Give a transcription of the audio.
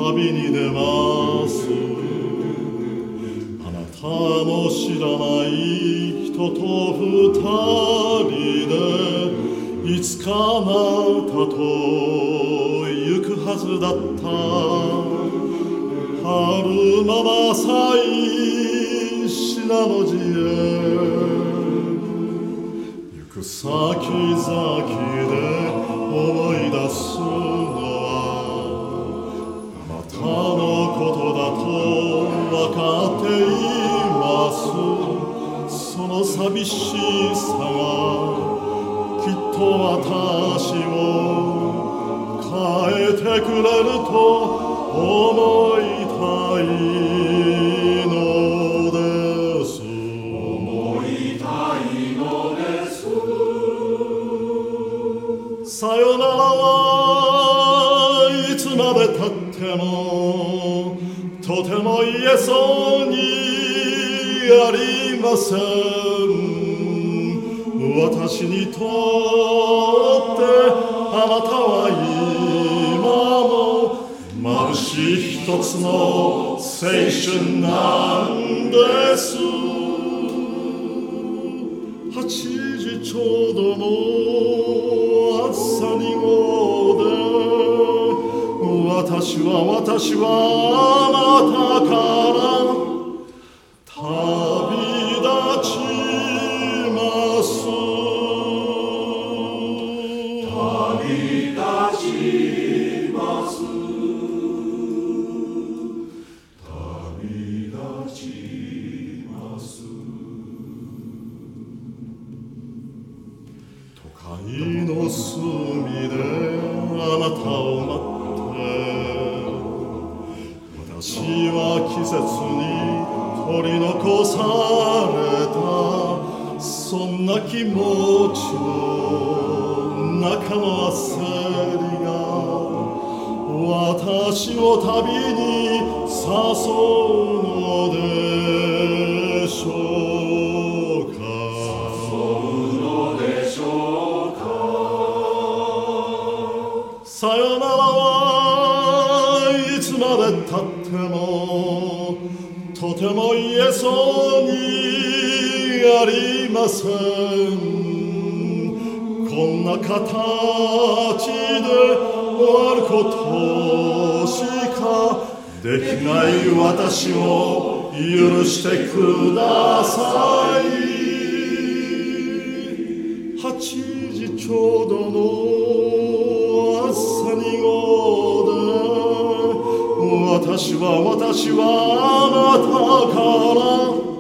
旅に出ます。あなたの知らない人と二人でいつかあなたと行くはずだった。春まばさい信濃路へ行く先々で思い出すのはあなたのことだと分かっています。その寂しさがきっと私を変えてくれると思いたいのです。 思いたいのです。 さよならはいつまでたってもとても言えそうにありません。私にとってあなたは今も眩しい一つの青春なんです。8時ちょうどの朝2号で私はあなたから旅立ちます。 旅立ちます。旅立ちます。 都会の隅であなたを待って私は季節に取り残された。そんな気持ちの中の焦りが私を旅に誘うのでしょうか。 誘うのでしょうか。 さよならはいつまでたってもとても言えそうにありません。こんな形で終わることしかできない私を許してください。8時ちょうどの朝2号で私はあなたから